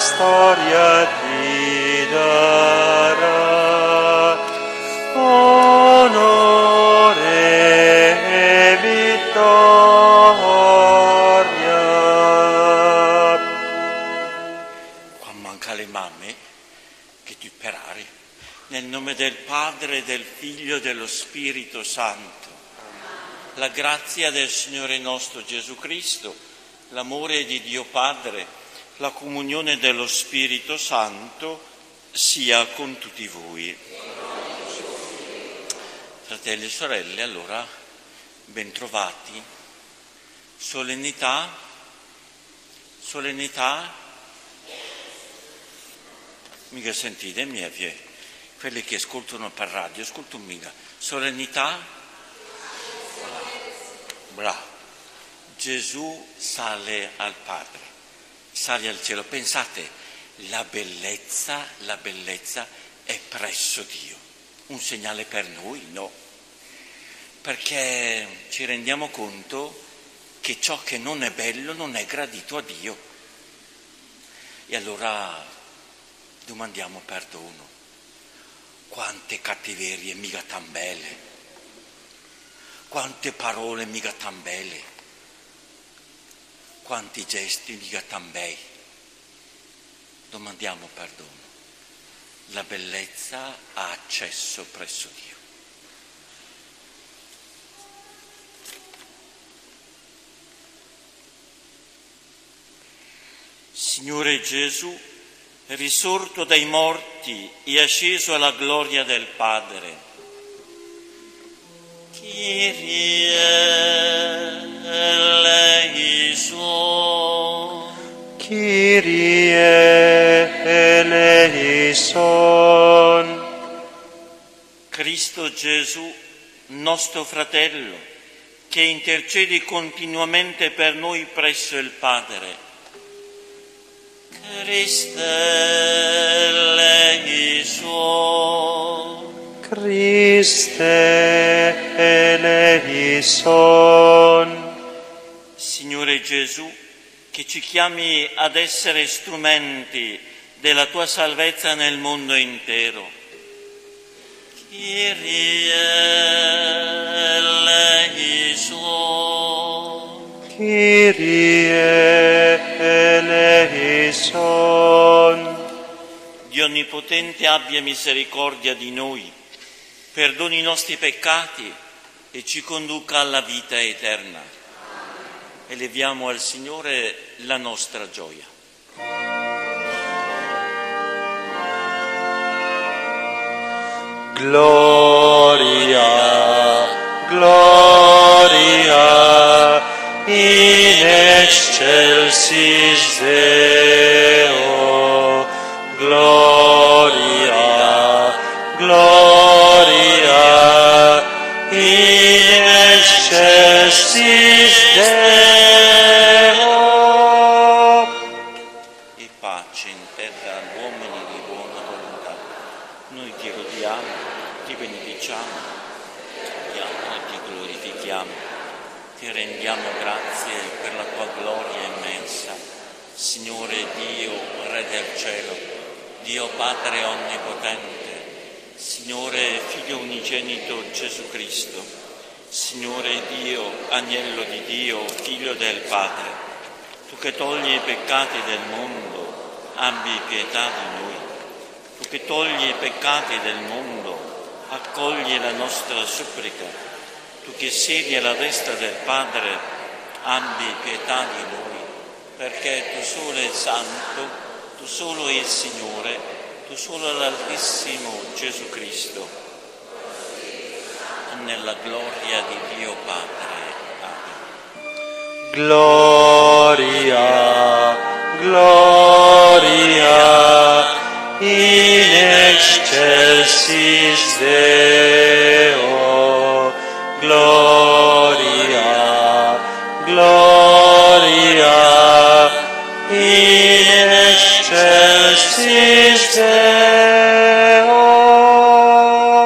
storia ti darà onore e vittoria. Qua manca le mamme che ti sperare. Nel nome del Padre, del Figlio e dello Spirito Santo. La grazia del Signore nostro Gesù Cristo, l'amore di Dio Padre, la comunione dello Spirito Santo sia con tutti voi. Fratelli e sorelle, allora, bentrovati. Solennità, mica sentite, quelli che ascoltano per radio, ascoltano mica. Solennità, bravo. Gesù sale al Padre, sale al cielo. Pensate, la bellezza è presso Dio. Un segnale per noi? No. Perché ci rendiamo conto che ciò che non è bello non è gradito a Dio. E allora domandiamo perdono. Quante cattiverie mica tan belle, quante parole mica tan belle, quanti gesti mica tan bei. Domandiamo perdono. La bellezza ha accesso presso Dio. Signore Gesù, risorto dai morti e asceso alla gloria del Padre, Kyrie eleison, Kyrie eleison. Cristo Gesù, nostro fratello, che intercedi continuamente per noi presso il Padre, Christe eleison, Christe eleison. Signore Gesù, che ci chiami ad essere strumenti della tua salvezza nel mondo intero, Kyrie eleison, Kyrie eleison. Dio Onnipotente abbia misericordia di noi, perdoni i nostri peccati e ci conduca alla vita eterna. Eleviamo al Signore la nostra gioia. Gloria, gloria, in excelsis Deo. Gloria, gloria, in excelsis Deo. E pace in terra agli uomini di buona volontà. Noi ti lodiamo, ti benediciamo, ti amiamo e ti glorifichiamo. Ti rendiamo grazie per la tua gloria immensa. Signore Dio, Re del cielo, Dio Padre onnipotente, Signore Figlio unigenito Gesù Cristo, Signore Dio, Agnello di Dio, Figlio del Padre, tu che togli i peccati del mondo, abbi pietà di noi. Tu che togli i peccati del mondo, accogli la nostra supplica. Tu che siedi alla destra del Padre, abbi pietà di noi, perché tu solo il Santo, tu solo il Signore, tu solo l'Altissimo Gesù Cristo, nella gloria di Dio Padre. Amen. Gloria, gloria, in excelsis Deo. Gloria, gloria, in excelsis Deo.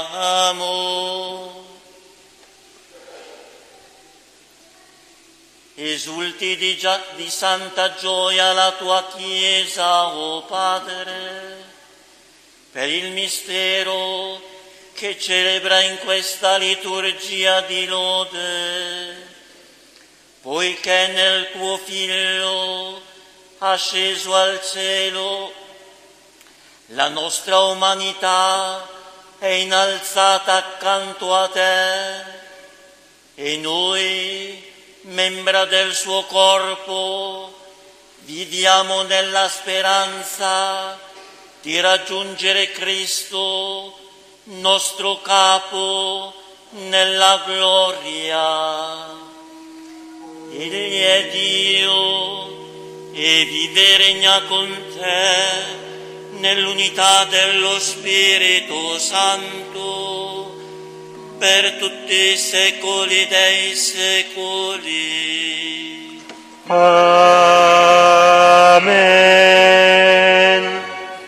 Preghiamo. Esulti di santa gioia la tua Chiesa, o Padre, per il mistero che celebra in questa liturgia di lode, poiché nel tuo Figlio, asceso al cielo, la nostra umanità è innalzata accanto a te e noi, membra del suo corpo, viviamo nella speranza di raggiungere Cristo, nostro capo, nella gloria. Egli è Dio e vive e regna con te nell'unità dello Spirito Santo per tutti i secoli dei secoli. Amen.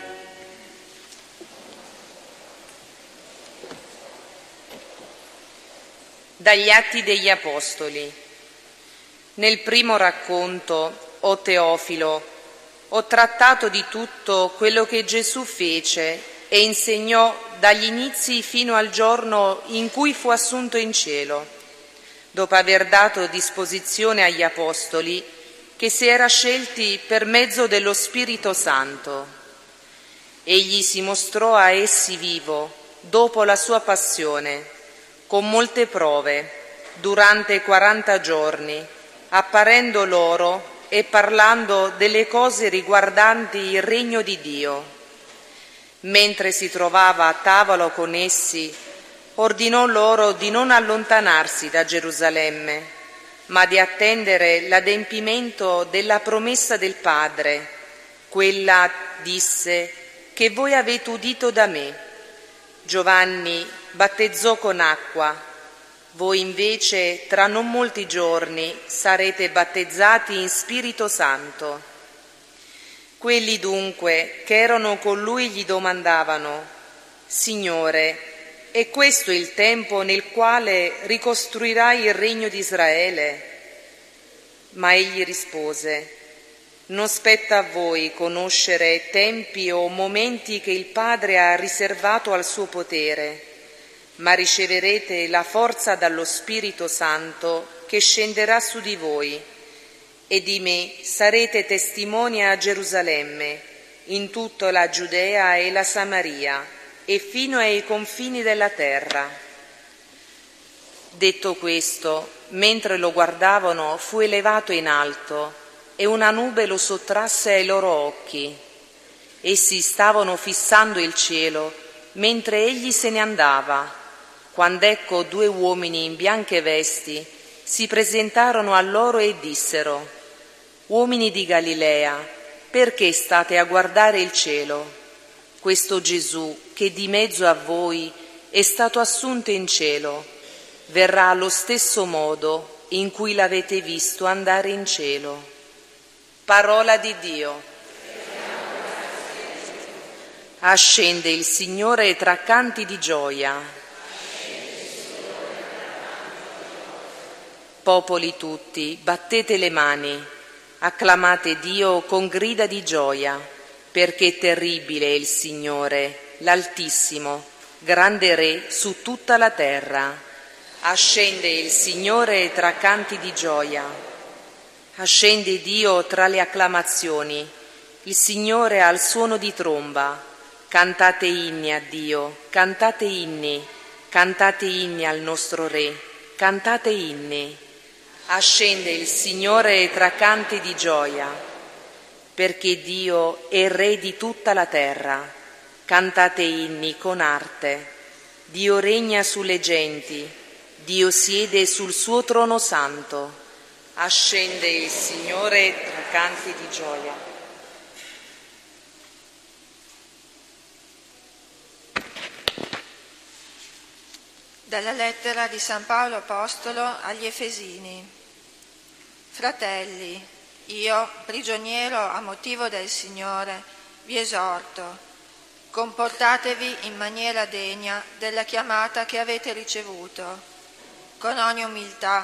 Dagli Atti degli Apostoli. Nel primo racconto, o Teofilo, ho trattato di tutto quello che Gesù fece e insegnò dagli inizi fino al giorno in cui fu assunto in cielo, dopo aver dato disposizione agli Apostoli che si era scelti per mezzo dello Spirito Santo. Egli si mostrò a essi vivo dopo la sua passione, con molte prove, durante 40 giorni, apparendo loro e parlando delle cose riguardanti il regno di Dio. Mentre si trovava a tavola con essi, ordinò loro di non allontanarsi da Gerusalemme, ma di attendere l'adempimento della promessa del Padre, quella, disse, che voi avete udito da me. Giovanni battezzò con acqua, voi invece tra non molti giorni sarete battezzati in Spirito Santo. Quelli dunque che erano con lui gli domandavano: Signore, è questo il tempo nel quale ricostruirai il regno di Israele? Ma egli rispose: non spetta a voi conoscere tempi o momenti che il Padre ha riservato al suo potere, ma riceverete la forza dallo Spirito Santo che scenderà su di voi, e di me sarete testimoni a Gerusalemme, in tutta la Giudea e la Samaria, e fino ai confini della terra. Detto questo, mentre lo guardavano, fu elevato in alto, e una nube lo sottrasse ai loro occhi. Essi stavano fissando il cielo, mentre egli se ne andava, quando ecco 2 uomini in bianche vesti si presentarono a loro e dissero: uomini di Galilea, perché state a guardare il cielo? Questo Gesù, che di mezzo a voi è stato assunto in cielo, verrà allo stesso modo in cui l'avete visto andare in cielo. Parola di Dio. Ascende il Signore tra canti di gioia. Popoli tutti, battete le mani, acclamate Dio con grida di gioia, perché terribile è il Signore, l'Altissimo, grande Re su tutta la terra. Ascende il Signore tra canti di gioia. Ascende Dio tra le acclamazioni, il Signore al suono di tromba. Cantate inni a Dio, cantate inni al nostro Re, cantate inni. Ascende il Signore tra canti di gioia, perché Dio è Re di tutta la terra. Cantate inni con arte. Dio regna sulle genti, Dio siede sul suo trono santo. Ascende il Signore tra canti di gioia. Dalla lettera di San Paolo Apostolo agli Efesini. Fratelli, io, prigioniero a motivo del Signore, vi esorto: comportatevi in maniera degna della chiamata che avete ricevuto, con ogni umiltà,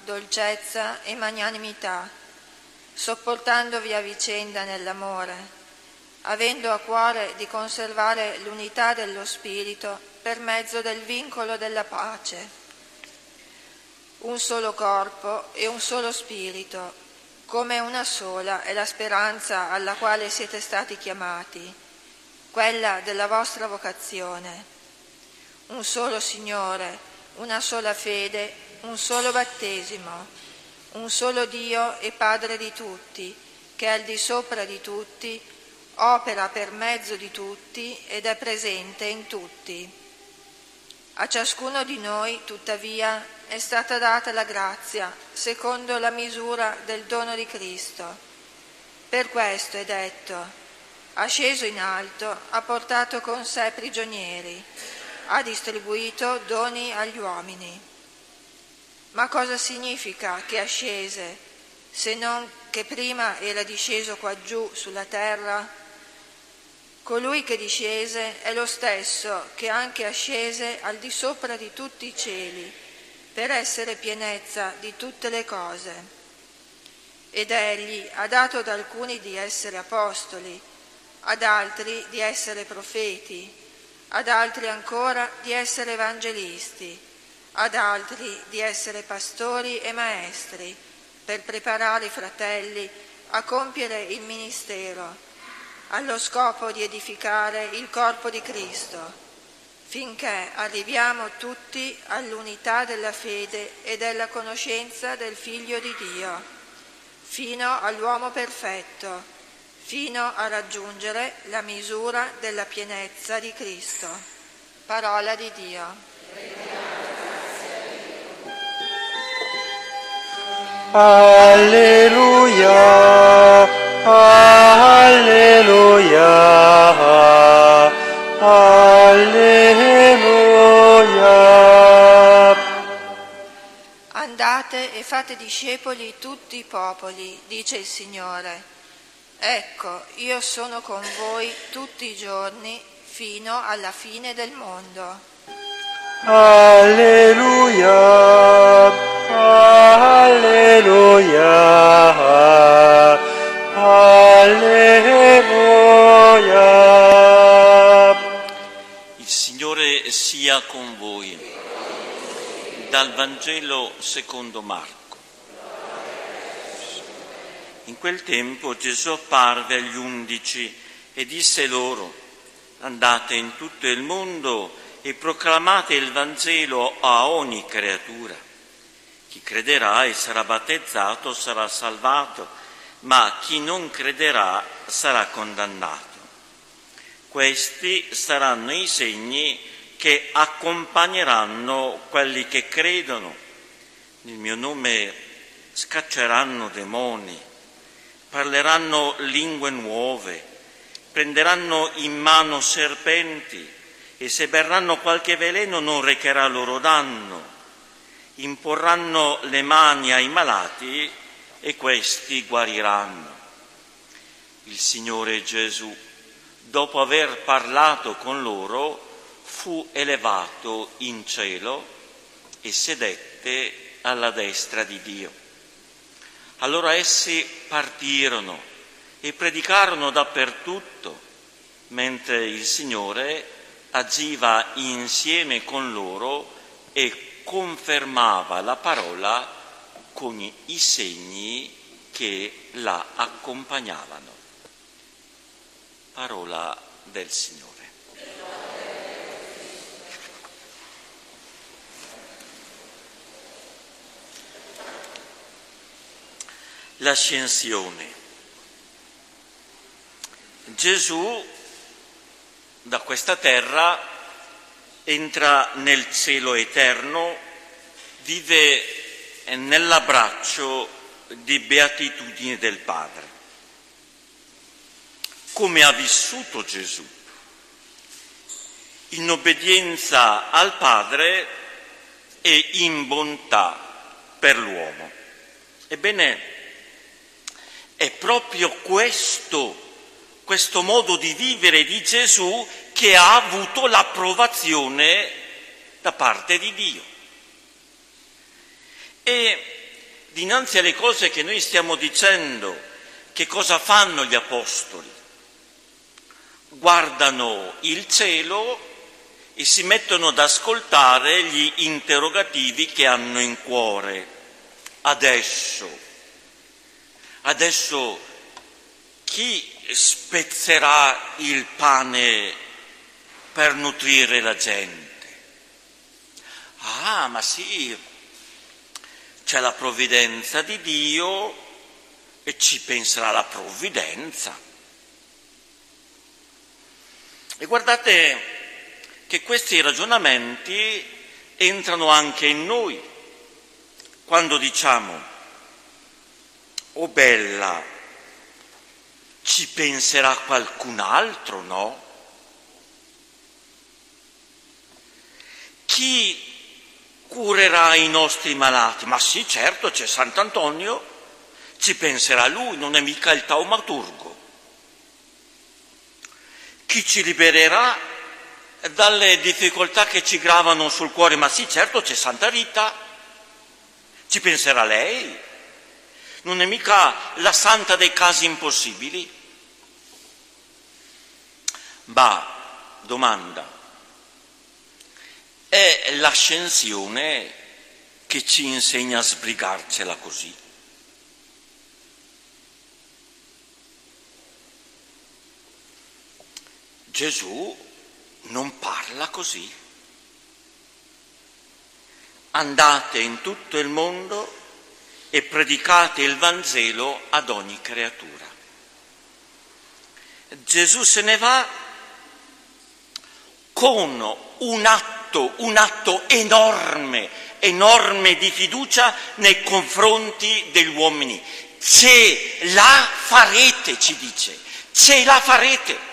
dolcezza e magnanimità, sopportandovi a vicenda nell'amore, avendo a cuore di conservare l'unità dello Spirito per mezzo del vincolo della pace. Un solo corpo e un solo Spirito, come una sola è la speranza alla quale siete stati chiamati, quella della vostra vocazione. Un solo Signore, una sola fede, un solo battesimo, un solo Dio e Padre di tutti, che è al di sopra di tutti, opera per mezzo di tutti ed è presente in tutti. A ciascuno di noi, tuttavia, è stata data la grazia, secondo la misura del dono di Cristo. Per questo è detto: asceso in alto, ha portato con sé prigionieri, ha distribuito doni agli uomini. Ma cosa significa che ascese, se non che prima era disceso qua giù sulla terra? Colui che discese è lo stesso che anche ascese al di sopra di tutti i cieli, per essere pienezza di tutte le cose. Ed egli ha dato ad alcuni di essere apostoli, ad altri di essere profeti, ad altri ancora di essere evangelisti, ad altri di essere pastori e maestri, per preparare i fratelli a compiere il ministero, allo scopo di edificare il corpo di Cristo, finché arriviamo tutti all'unità della fede e della conoscenza del Figlio di Dio, fino all'uomo perfetto, fino a raggiungere la misura della pienezza di Cristo. Parola di Dio. Alleluia, alleluia, alleluia. Andate e fate discepoli tutti i popoli, dice il Signore. Ecco, io sono con voi tutti i giorni fino alla fine del mondo. Alleluia. Alleluia, alleluia. Il Signore sia con voi. Dal Vangelo secondo Marco. In quel tempo Gesù apparve agli 11 e disse loro: andate in tutto il mondo e proclamate il Vangelo a ogni creatura. Chi crederà e sarà battezzato sarà salvato, ma chi non crederà sarà condannato. Questi saranno i segni che accompagneranno quelli che credono. Nel mio nome scacceranno demoni, parleranno lingue nuove, prenderanno in mano serpenti e se berranno qualche veleno non recherà loro danno. Imporranno le mani ai malati e questi guariranno. Il Signore Gesù, dopo aver parlato con loro, fu elevato in cielo e sedette alla destra di Dio. Allora essi partirono e predicarono dappertutto, mentre il Signore agiva insieme con loro e confermava la parola con i segni che la accompagnavano. Parola del Signore. L'ascensione. Gesù da questa terra entra nel cielo eterno, vive nell'abbraccio di beatitudine del Padre. Come ha vissuto Gesù? In obbedienza al Padre e in bontà per l'uomo. Ebbene, è proprio questo modo di vivere di Gesù che ha avuto l'approvazione da parte di Dio. E dinanzi alle cose che noi stiamo dicendo, che cosa fanno gli apostoli? Guardano il cielo e si mettono ad ascoltare gli interrogativi che hanno in cuore. Adesso chi spezzerà il pane per nutrire la gente? Ah, ma sì, c'è la provvidenza di Dio e ci penserà la provvidenza. E guardate che questi ragionamenti entrano anche in noi quando diciamo: oh bella, ci penserà qualcun altro, no? Chi curerà i nostri malati? Ma sì, certo, c'è Sant'Antonio, ci penserà lui, non è mica il taumaturgo. Chi ci libererà dalle difficoltà che ci gravano sul cuore? Ma sì, certo, c'è Santa Rita, ci penserà lei, non è mica la santa dei casi impossibili. Ma, domanda, è l'ascensione che ci insegna a sbrigarcela così? Gesù non parla così. Andate in tutto il mondo e predicate il Vangelo ad ogni creatura. Gesù se ne va con un atto enorme di fiducia nei confronti degli uomini. Ce la farete, ci dice, ce la farete.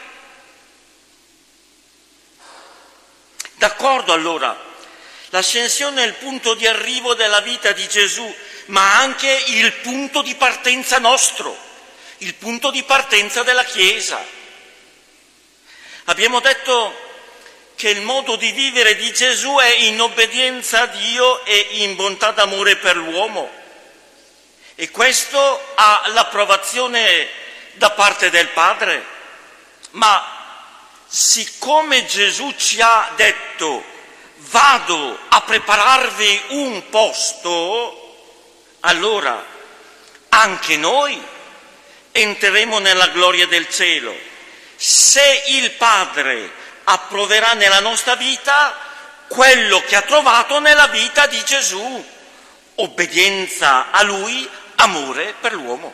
D'accordo, allora, l'ascensione è il punto di arrivo della vita di Gesù, ma anche il punto di partenza nostro, il punto di partenza della Chiesa. Abbiamo detto che il modo di vivere di Gesù è in obbedienza a Dio e in bontà d'amore per l'uomo. E questo ha l'approvazione da parte del Padre. Ma siccome Gesù ci ha detto: vado a prepararvi un posto, allora anche noi entreremo nella gloria del cielo. Se il Padre approverà nella nostra vita quello che ha trovato nella vita di Gesù, obbedienza a Lui, amore per l'uomo.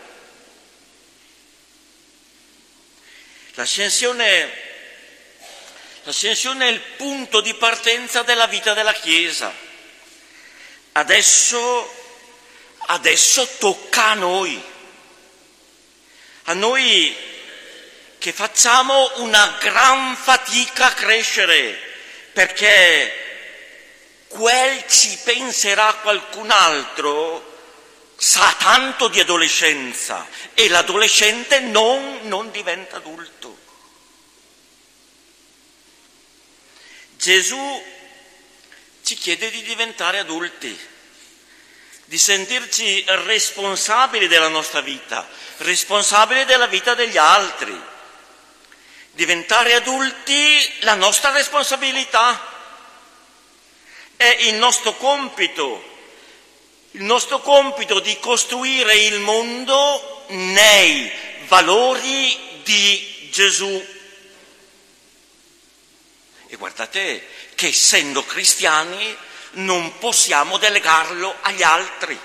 L'ascensione è il punto di partenza della vita della Chiesa. Adesso tocca a noi che facciamo una gran fatica a crescere, perché quel ci penserà qualcun altro sa tanto di adolescenza e l'adolescente non diventa adulto. Gesù ci chiede di diventare adulti, di sentirci responsabili della nostra vita, responsabili della vita degli altri. Diventare adulti, la nostra responsabilità, è il nostro compito di costruire il mondo nei valori di Gesù. E guardate che essendo cristiani non possiamo delegarlo agli altri.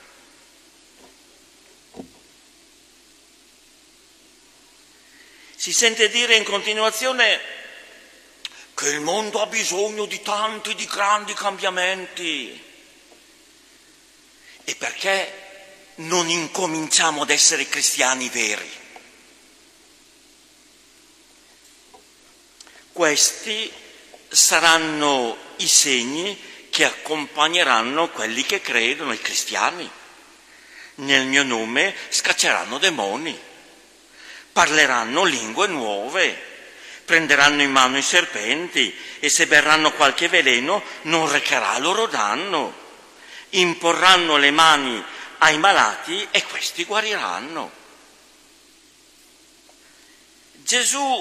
Si sente dire in continuazione che il mondo ha bisogno di di grandi cambiamenti. E perché non incominciamo ad essere cristiani veri? Questi saranno i segni che accompagneranno quelli che credono, i cristiani. Nel mio nome scacceranno demoni, parleranno lingue nuove, prenderanno in mano i serpenti e se berranno qualche veleno non recherà loro danno. Imporranno le mani ai malati e questi guariranno. Gesù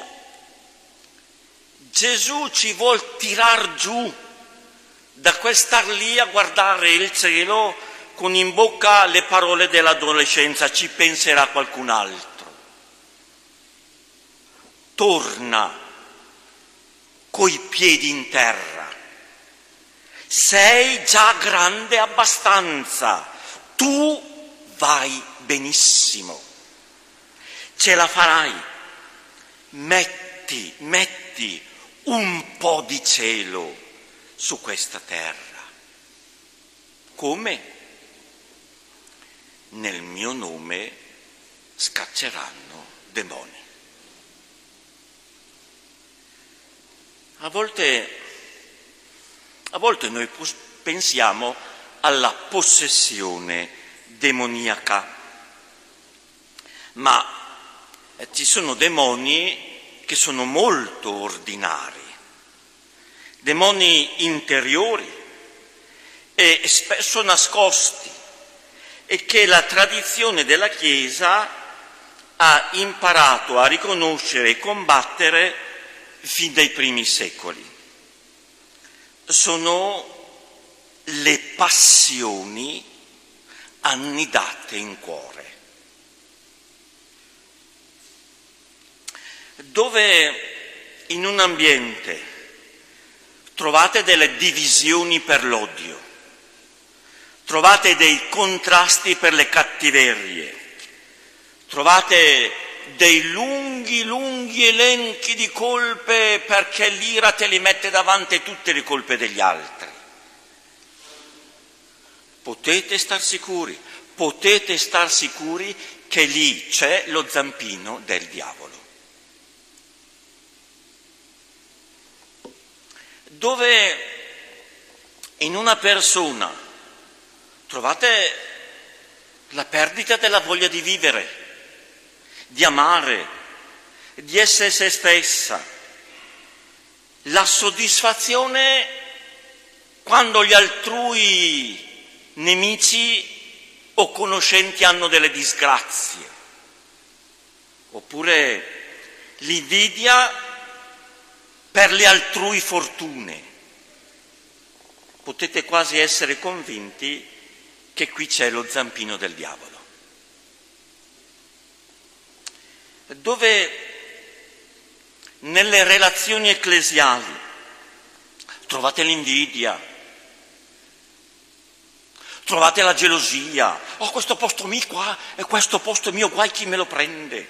ci vuol tirar giù da quel star lì a guardare il cielo con in bocca le parole dell'adolescenza, ci penserà qualcun altro. Torna coi piedi in terra, sei già grande abbastanza, tu vai benissimo, ce la farai, metti un po' di cielo su questa terra. Come? Nel mio nome scacceranno demoni. A volte noi pensiamo alla possessione demoniaca, ma ci sono demoni che sono molto ordinari, demoni interiori e spesso nascosti, e che la tradizione della Chiesa ha imparato a riconoscere e combattere fin dai primi secoli. Sono le passioni annidate in cuore. Dove in un ambiente trovate delle divisioni per l'odio, trovate dei contrasti per le cattiverie, trovate dei lunghi elenchi di colpe perché l'ira te li mette davanti tutte le colpe degli altri. Potete star sicuri che lì c'è lo zampino del diavolo. Dove in una persona trovate la perdita della voglia di vivere, di amare, di essere se stessa, la soddisfazione quando gli altrui nemici o conoscenti hanno delle disgrazie, oppure l'invidia per le altrui fortune. Potete quasi essere convinti che qui c'è lo zampino del diavolo. Dove nelle relazioni ecclesiali trovate l'invidia, trovate la gelosia. Oh, questo posto mio qua e questo posto mio, guai chi me lo prende.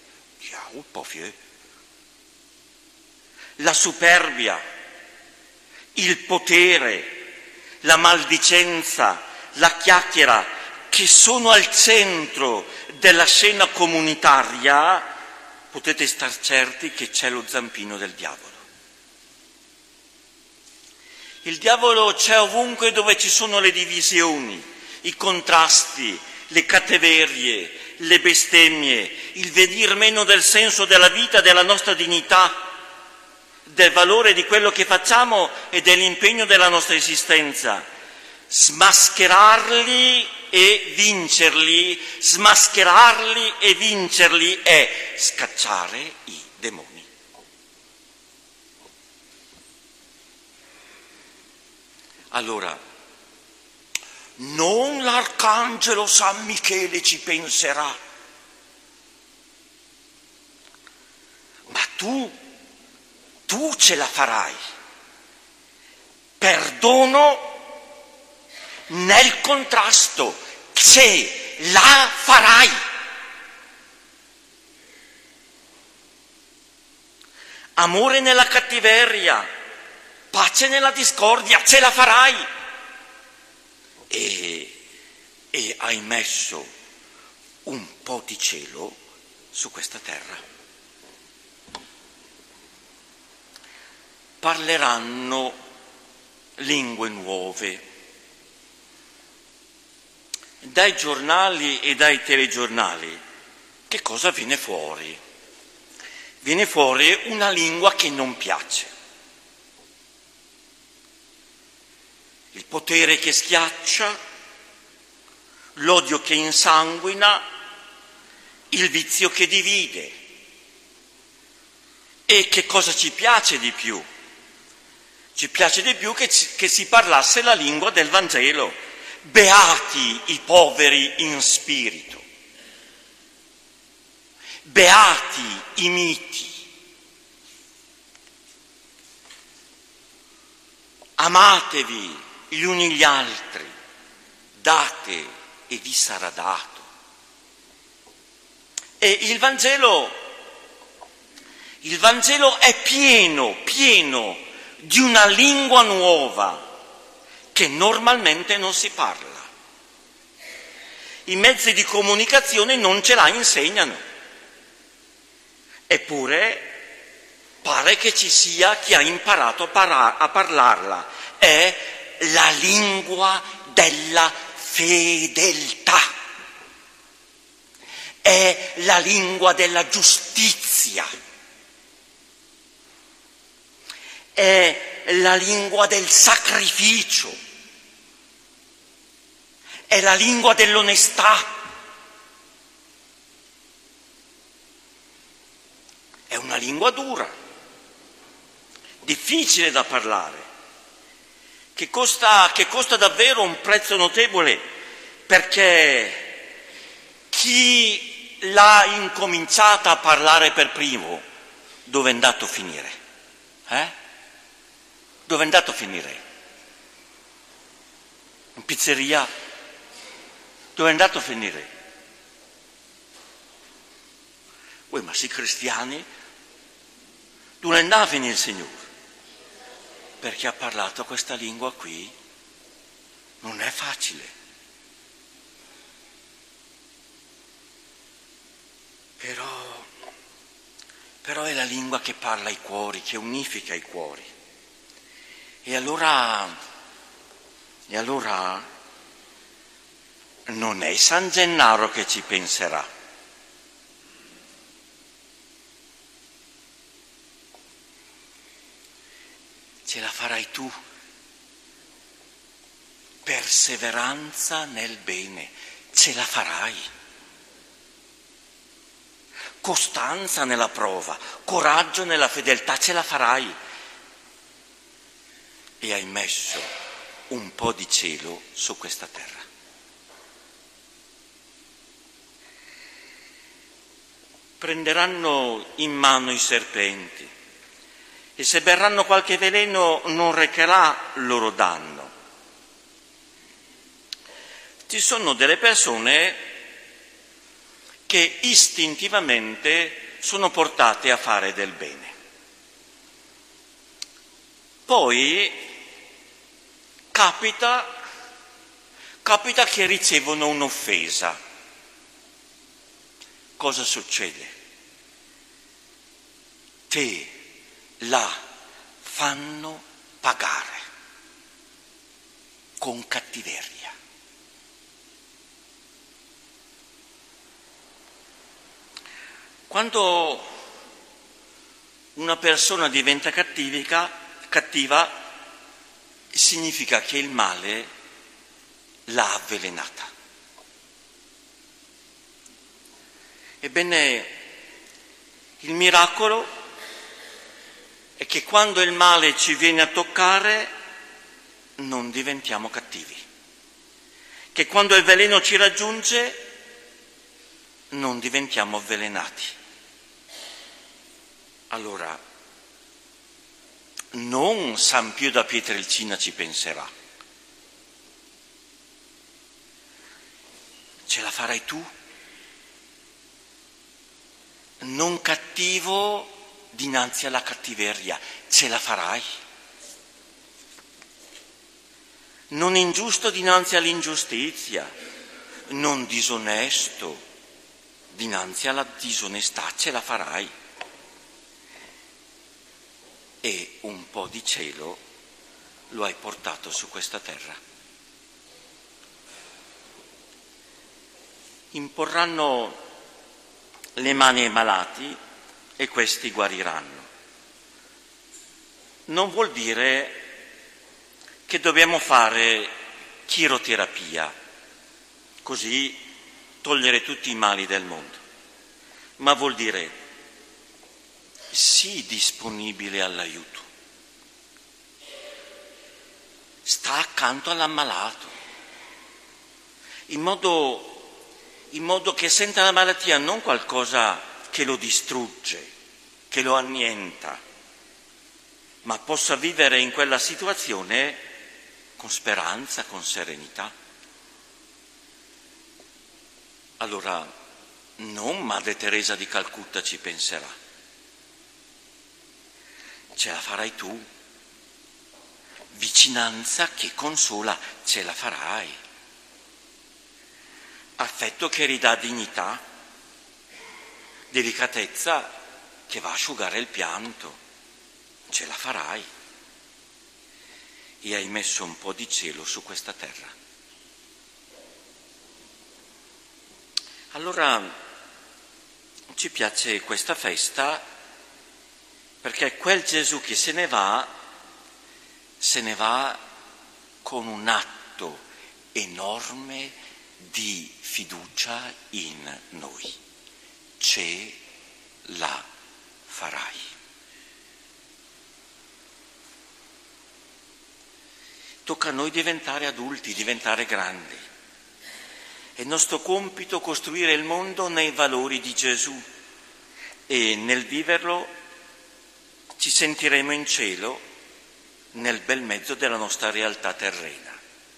La superbia, il potere, la maldicenza, la chiacchiera, che sono al centro della scena comunitaria, potete star certi che c'è lo zampino del diavolo. Il diavolo c'è ovunque dove ci sono le divisioni, i contrasti, le cattiverie, le bestemmie, il venir meno del senso della vita, della nostra dignità, del valore di quello che facciamo e dell'impegno della nostra esistenza. Smascherarli e vincerli è scacciare i demoni. Allora, non l'arcangelo San Michele ci penserà, ma tu ce la farai. Perdono nel contrasto, ce la farai. Amore nella cattiveria, pace nella discordia, ce la farai. E hai messo un po' di cielo su questa terra. Parleranno lingue nuove. Dai giornali e dai telegiornali che cosa viene fuori? Viene fuori una lingua che non piace. Il potere che schiaccia, l'odio che insanguina, il vizio che divide. E che cosa ci piace di più? Ci piace di più che si parlasse la lingua del Vangelo. Beati i poveri in spirito, beati i miti, amatevi gli uni gli altri, date e vi sarà dato. E il Vangelo è pieno di una lingua nuova che normalmente non si parla. I mezzi di comunicazione non ce la insegnano. Eppure pare che ci sia chi ha imparato a parlarla. È la lingua della fedeltà. È la lingua della giustizia. È la lingua del sacrificio. È la lingua dell'onestà. È una lingua dura, difficile da parlare, che costa davvero un prezzo notevole, perché chi l'ha incominciata a parlare per primo, dove è andato a finire? Dove è andato a finire? In pizzeria? Dove è andato a finire? Ma sei cristiani? Dove è andato a finire il Signore? Perché ha parlato questa lingua qui. Non è facile. Però è la lingua che parla ai cuori, che unifica i cuori. E allora non è San Gennaro che ci penserà. Ce la farai tu. Perseveranza nel bene, ce la farai. Costanza nella prova, coraggio nella fedeltà, ce la farai. E hai messo un po' di cielo su questa terra. Prenderanno in mano i serpenti e se berranno qualche veleno non recherà loro danno. Ci sono delle persone che istintivamente sono portate a fare del bene. Poi capita che ricevono un'offesa. Cosa succede? Te la fanno pagare con cattiveria. Quando una persona diventa cattiva, significa che il male l'ha avvelenata. Ebbene, il miracolo è che quando il male ci viene a toccare non diventiamo cattivi, che quando il veleno ci raggiunge non diventiamo avvelenati. Allora, non San Pio da Pietrelcina ci penserà. Ce la farai tu? Non cattivo dinanzi alla cattiveria, ce la farai. Non ingiusto dinanzi all'ingiustizia, non disonesto dinanzi alla disonestà, ce la farai. E un po' di cielo lo hai portato su questa terra. Imporranno le mani ai malati e questi guariranno. Non vuol dire che dobbiamo fare chiroterapia, così togliere tutti i mali del mondo, ma vuol dire sii disponibile all'aiuto, sta accanto all'ammalato, in modo che senta la malattia non qualcosa che lo distrugge, che lo annienta, ma possa vivere in quella situazione con speranza, con serenità. Allora non Madre Teresa di Calcutta ci penserà, ce la farai tu. Vicinanza che consola, ce la farai. Affetto che ridà dignità, delicatezza che va a asciugare il pianto, ce la farai. E hai messo un po' di cielo su questa terra. Allora ci piace questa festa perché quel Gesù che se ne va con un atto enorme di fiducia in noi. Ce la farai. Tocca a noi diventare adulti, diventare grandi. È nostro compito costruire il mondo nei valori di Gesù e nel viverlo ci sentiremo in cielo nel bel mezzo della nostra realtà terrena.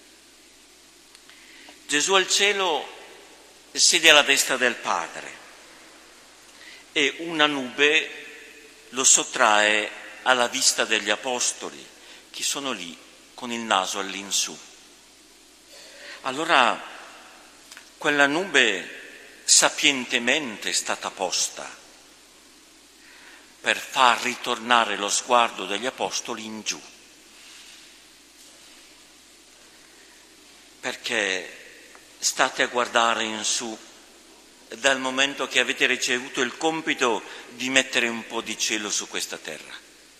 Gesù al cielo siede alla destra del Padre e una nube lo sottrae alla vista degli apostoli che sono lì con il naso all'insù. Allora quella nube sapientemente è stata posta per far ritornare lo sguardo degli apostoli in giù, perché state a guardare in su dal momento che avete ricevuto il compito di mettere un po' di cielo su questa terra.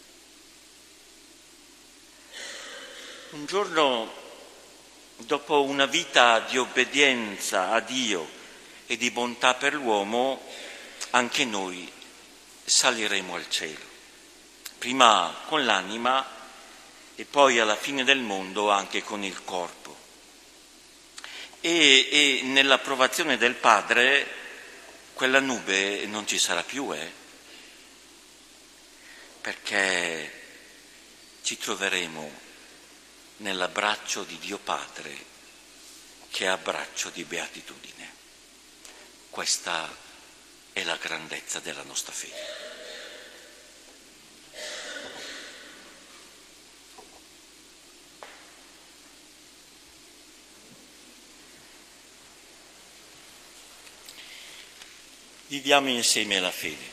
Un giorno, dopo una vita di obbedienza a Dio e di bontà per l'uomo, anche noi saliremo al cielo, prima con l'anima e poi alla fine del mondo anche con il corpo. E nell'approvazione del Padre quella nube non ci sarà più, perché ci troveremo nell'abbraccio di Dio Padre, che è abbraccio di beatitudine. Questa è la grandezza della nostra fede. Viviamo insieme la fede.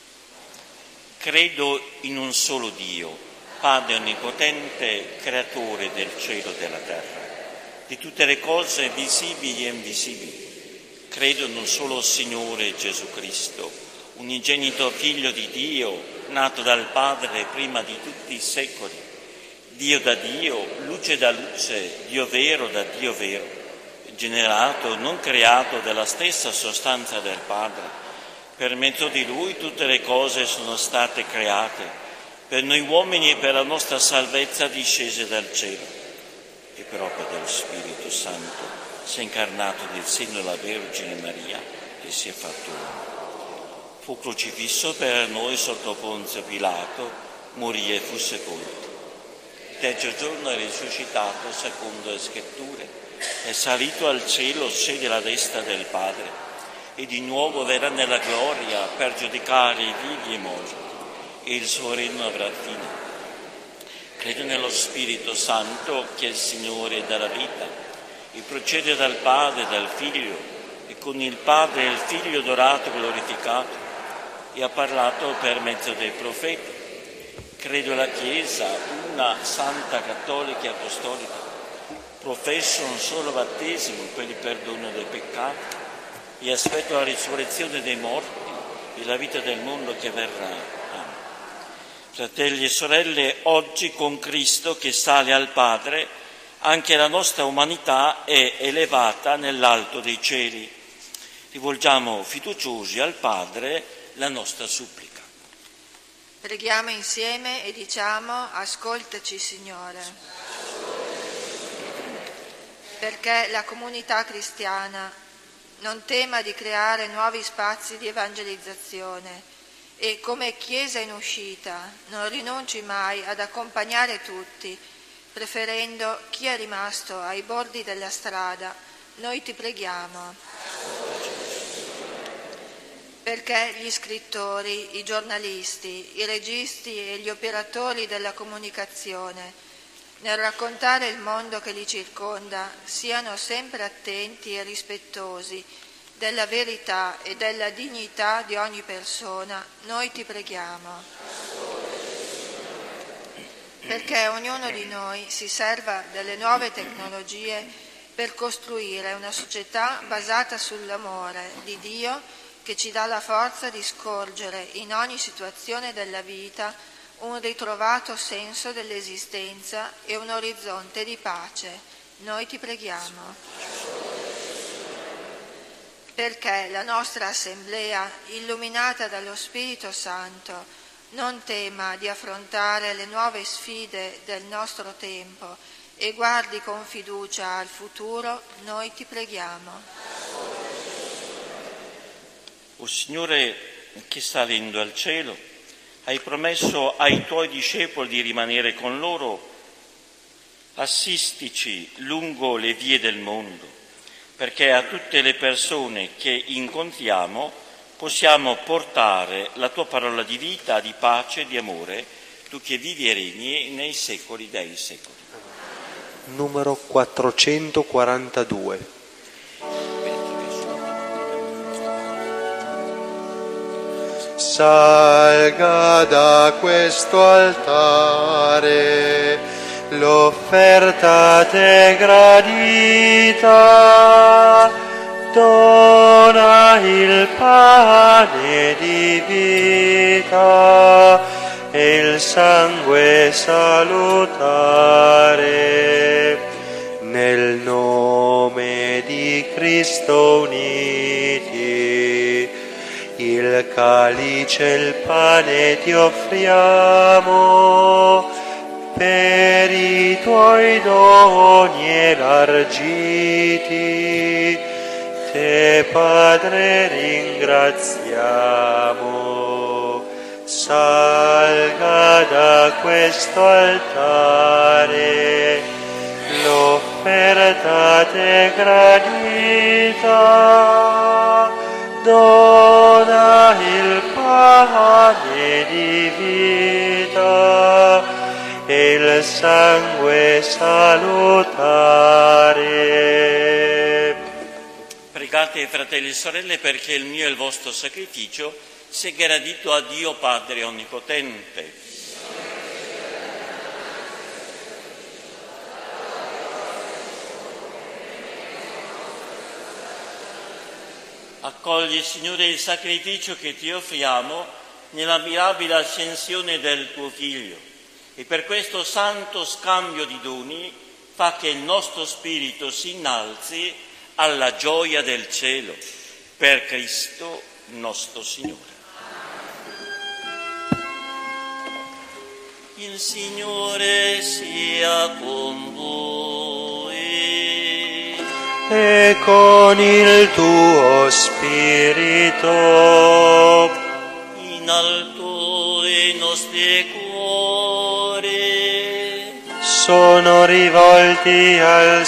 Credo in un solo Dio, Padre onnipotente, creatore del cielo e della terra, di tutte le cose visibili e invisibili. Credo in un solo Signore Gesù Cristo, unigenito Figlio di Dio, nato dal Padre prima di tutti i secoli, Dio da Dio, luce da luce, Dio vero da Dio vero, generato, non creato, dalla stessa sostanza del Padre. Per mezzo di Lui tutte le cose sono state create, per noi uomini e per la nostra salvezza discese dal cielo. E per opera dello Spirito Santo si è incarnato nel seno della Vergine Maria e si è fatto uomo. Fu crocifisso per noi sotto Ponzio Pilato, morì e fu sepolto. Il terzo giorno è risuscitato secondo le Scritture, è salito al cielo, siede alla destra del Padre, e di nuovo verrà nella gloria per giudicare i vivi e i morti, e il suo regno avrà fine. Credo nello Spirito Santo, che è il Signore della vita, e procede dal Padre e dal Figlio, e con il Padre e il Figlio adorato e glorificato, e ha parlato per mezzo dei profeti. Credo alla Chiesa, una santa, cattolica e apostolica. Professo un solo battesimo per il perdono dei peccati, e aspetto la risurrezione dei morti e la vita del mondo che verrà. Amen. Fratelli e sorelle, oggi con Cristo che sale al Padre anche la nostra umanità è elevata nell'alto dei cieli. Rivolgiamo fiduciosi al Padre la nostra supplica. Preghiamo insieme e diciamo: ascoltaci, Signore. Perché la comunità cristiana non tema di creare nuovi spazi di evangelizzazione e, come Chiesa in uscita, non rinunci mai ad accompagnare tutti, preferendo chi è rimasto ai bordi della strada, noi ti preghiamo. Perché gli scrittori, i giornalisti, i registi e gli operatori della comunicazione, nel raccontare il mondo che li circonda, siano sempre attenti e rispettosi della verità e della dignità di ogni persona, noi ti preghiamo. Perché ognuno di noi si serva delle nuove tecnologie per costruire una società basata sull'amore di Dio, che ci dà la forza di scorgere in ogni situazione della vita un ritrovato senso dell'esistenza e un orizzonte di pace. Noi ti preghiamo. Perché la nostra Assemblea, illuminata dallo Spirito Santo, non tema di affrontare le nuove sfide del nostro tempo e guardi con fiducia al futuro, noi ti preghiamo. O Signore, che salendo al cielo, hai promesso ai tuoi discepoli di rimanere con loro, assistici lungo le vie del mondo, perché a tutte le persone che incontriamo possiamo portare la tua parola di vita, di pace e di amore, tu che vivi e regni nei secoli dei secoli. Numero 442. Salga da questo altare l'offerta te gradita, dona il pane di vita e il sangue salutare. Nel nome di Cristo uniti, il calice e il pane ti offriamo, per i tuoi doni elargiti, te Padre ringraziamo. Salga da questo altare l'offerta te gradita, dona il pane di vita e il sangue salutare. Pregate, fratelli e sorelle, perché il mio e il vostro sacrificio sia gradito a Dio Padre Onnipotente. Accogli, Signore, il sacrificio che ti offriamo nella mirabile ascensione del tuo Figlio, e per questo santo scambio di doni fa che il nostro spirito si innalzi alla gioia del cielo, per Cristo nostro Signore. Il Signore sia con voi. E con il tuo spirito. In alto i nostri cuori sono rivolti al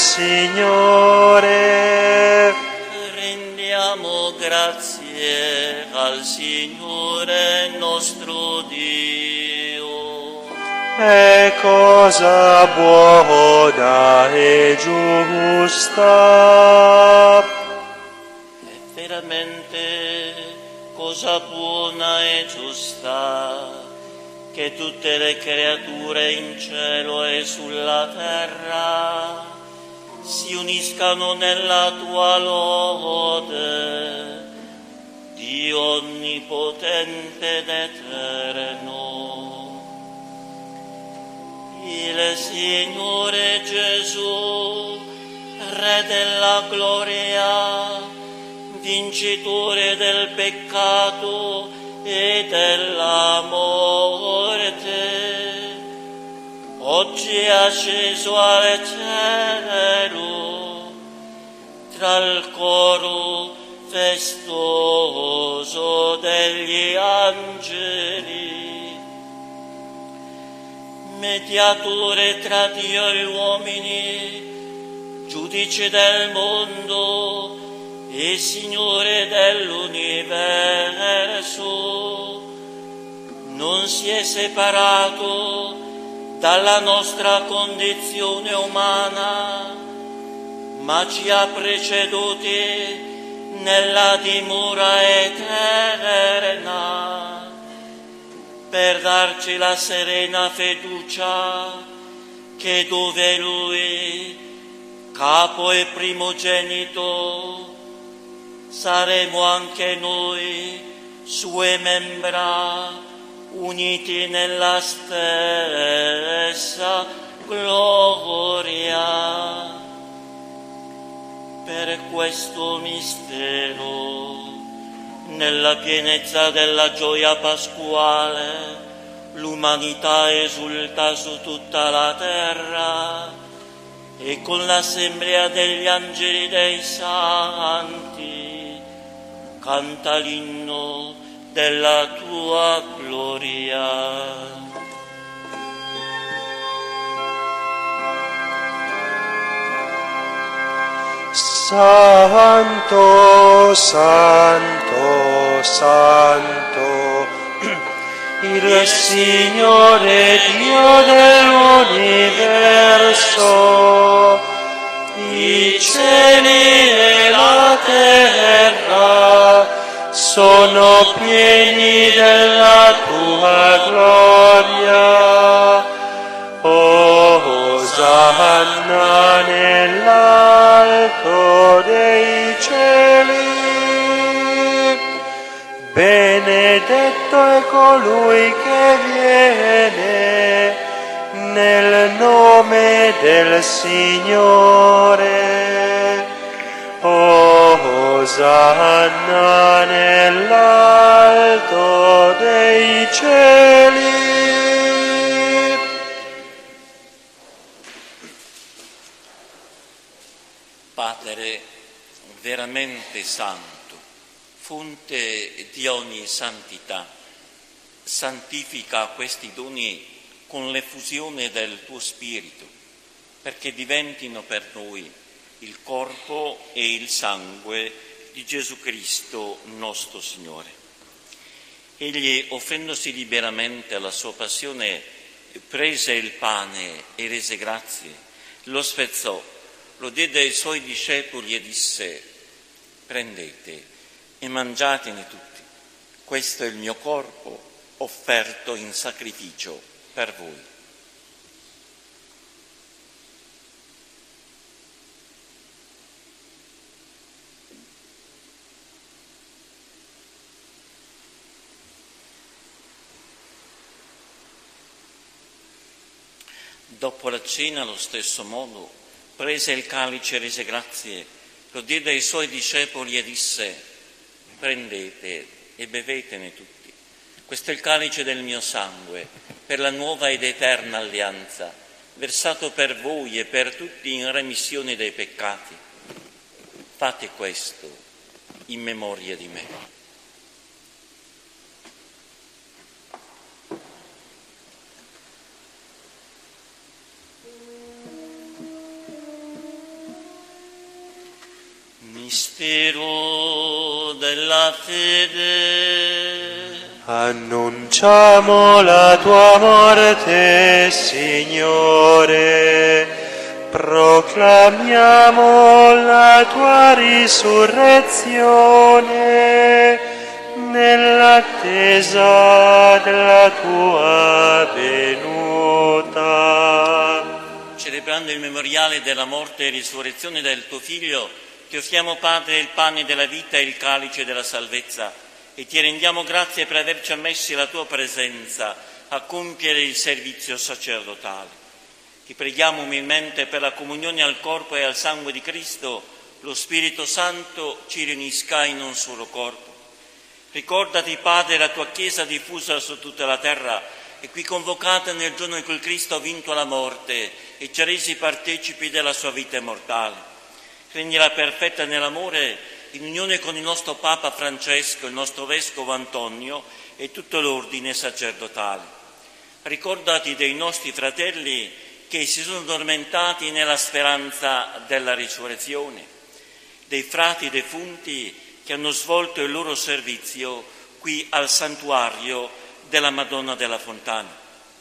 Signore. Rendiamo grazie al Signore nostro Dio. È cosa buona e giusta. È veramente cosa buona e giusta che tutte le creature in cielo e sulla terra si uniscano nella tua lode, Dio onnipotente ed eterno. il Signore Gesù, Re della gloria, vincitore del peccato e della morte, oggi è asceso al cielo tra il coro festoso degli angeli, mediatore tra Dio e gli uomini, giudice del mondo e Signore dell'universo. Non si è separato dalla nostra condizione umana, ma ci ha preceduti nella dimora eterna per darci la serena fiducia che dove Lui, capo e primogenito, saremo anche noi, sue membra, uniti nella stessa gloria. Per questo mistero, nella pienezza della gioia pasquale, l'umanità esulta su tutta la terra e con l'assemblea degli angeli dei santi canta l'inno della tua gloria. Santo, Santo, Santo, il Signore Dio dell'universo, i cieli e la terra sono pieni della tua gloria. Osanna nell'alto dei cieli, benedetto è colui che viene nel nome del Signore. Osanna nell'alto dei cieli. Padre veramente santo, fonte di ogni santità, santifica questi doni con l'effusione del tuo Spirito, perché diventino per noi il corpo e il sangue di Gesù Cristo nostro Signore. Egli, offrendosi liberamente alla sua passione, prese il pane e rese grazie, lo spezzò, lo diede ai suoi discepoli e disse: prendete e mangiatene tutti, questo è il mio corpo offerto in sacrificio per voi. Dopo la cena, allo stesso modo, prese il calice, rese grazie, lo diede ai suoi discepoli e disse: prendete e bevetene tutti. Questo è il calice del mio sangue, per la nuova ed eterna alleanza, versato per voi e per tutti in remissione dei peccati. Fate questo in memoria di me. Mistero della fede. Annunciamo la tua morte, Signore, proclamiamo la tua risurrezione nell'attesa della tua venuta. Celebrando il memoriale della morte e risurrezione del tuo Figlio, ti offriamo, Padre, il pane della vita e il calice della salvezza e ti rendiamo grazie per averci ammessi alla tua presenza a compiere il servizio sacerdotale. Ti preghiamo umilmente per la comunione al corpo e al sangue di Cristo, lo Spirito Santo ci riunisca in un solo corpo. Ricordati, Padre, la tua Chiesa diffusa su tutta la terra e qui convocata nel giorno in cui Cristo ha vinto la morte e ci ha resi partecipi della sua vita immortale. Rendila perfetta nell'amore, in unione con il nostro Papa Francesco, il nostro Vescovo Antonio e tutto l'ordine sacerdotale. Ricordati dei nostri fratelli che si sono addormentati nella speranza della risurrezione, dei frati defunti che hanno svolto il loro servizio qui al santuario della Madonna della Fontana,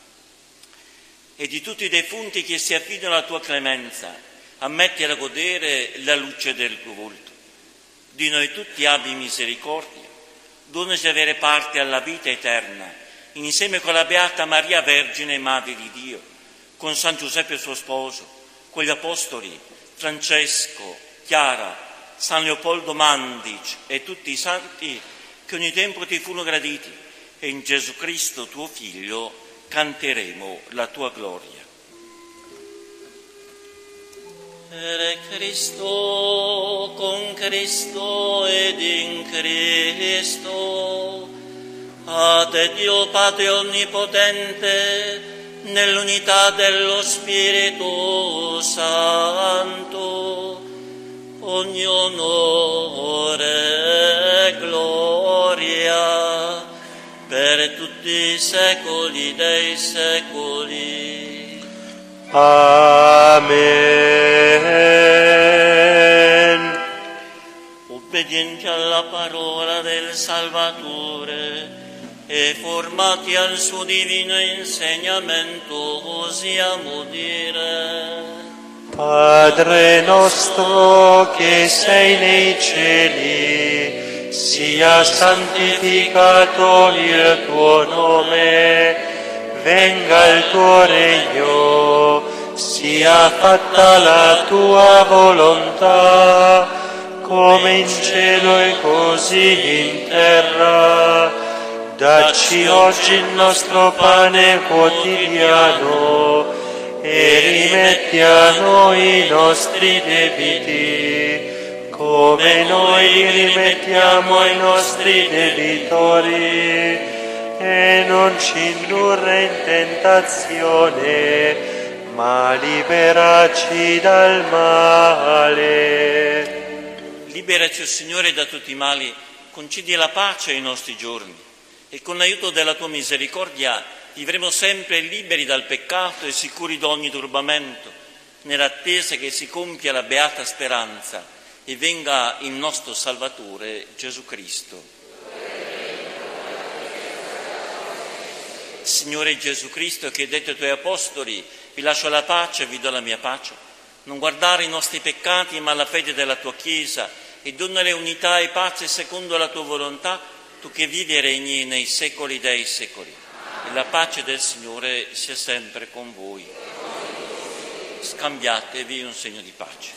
e di tutti i defunti che si affidano alla tua clemenza, ammetti a godere la luce del tuo volto. Di noi tutti abbi misericordia, donaci di avere parte alla vita eterna, insieme con la Beata Maria Vergine, Madre di Dio, con San Giuseppe suo sposo, con gli Apostoli, Francesco, Chiara, San Leopoldo Mandic e tutti i santi che ogni tempo ti furono graditi, e in Gesù Cristo tuo Figlio canteremo la tua gloria. Per Cristo, con Cristo ed in Cristo, a te Dio Padre Onnipotente, nell'unità dello Spirito Santo, ogni onore e gloria per tutti i secoli dei secoli. Amen. Obbedienti alla parola del Salvatore e formati al suo divino insegnamento, osiamo dire: Padre nostro che sei nei cieli, sia santificato il tuo nome, venga il tuo regno, sia fatta la tua volontà, come in cielo e così in terra. Dacci oggi il nostro pane quotidiano e rimetti a noi i nostri debiti, come noi li rimettiamo ai nostri debitori, e non ci indurre in tentazione, ma liberaci dal male. Liberaci, o Signore, da tutti i mali, concedi la pace ai nostri giorni, e con l'aiuto della tua misericordia vivremo sempre liberi dal peccato e sicuri da ogni turbamento, nell'attesa che si compia la beata speranza e venga il nostro Salvatore Gesù Cristo. Signore Gesù Cristo, che hai detto ai tuoi apostoli: vi lascio la pace, vi do la mia pace, non guardare i nostri peccati ma la fede della tua Chiesa, e donale unità e pace secondo la tua volontà, tu che vivi e regni nei secoli dei secoli. E la pace del Signore sia sempre con voi. Scambiatevi un segno di pace.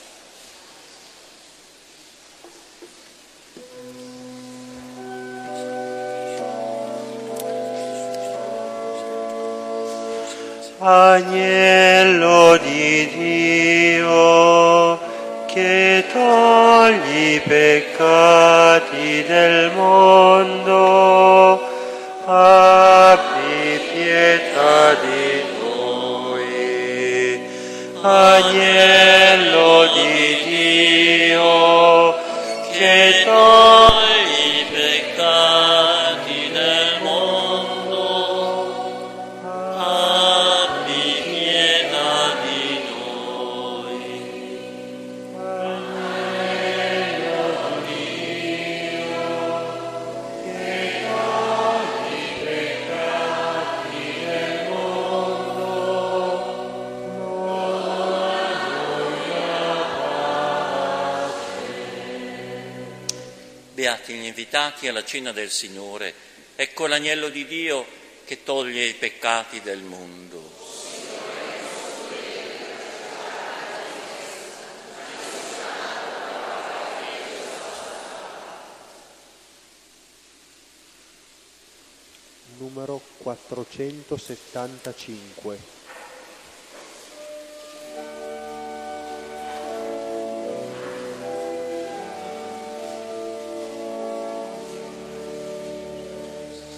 Agnello di Dio, che togli i peccati del mondo, abbi pietà di noi. Agnello di Dio, che togli i peccati del mondo, abbi pietà di noi. Beati gli invitati alla cena del Signore. Ecco l'agnello di Dio che toglie i peccati del mondo. Numero 475.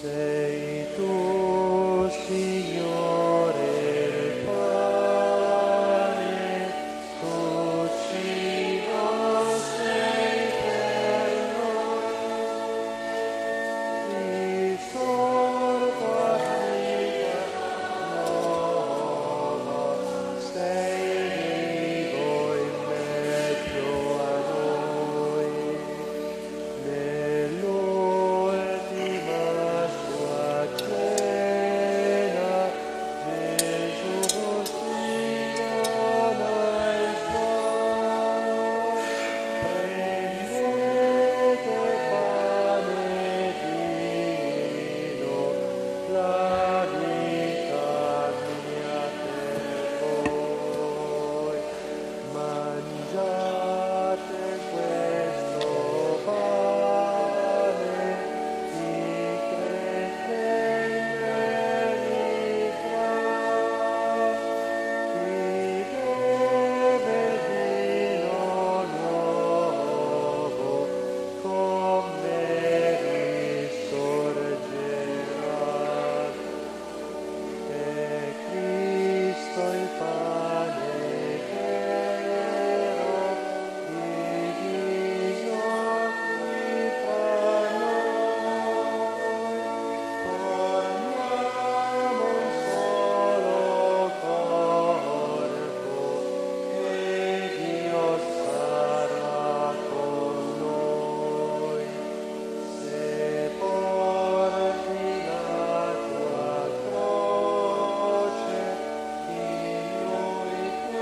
sei tu.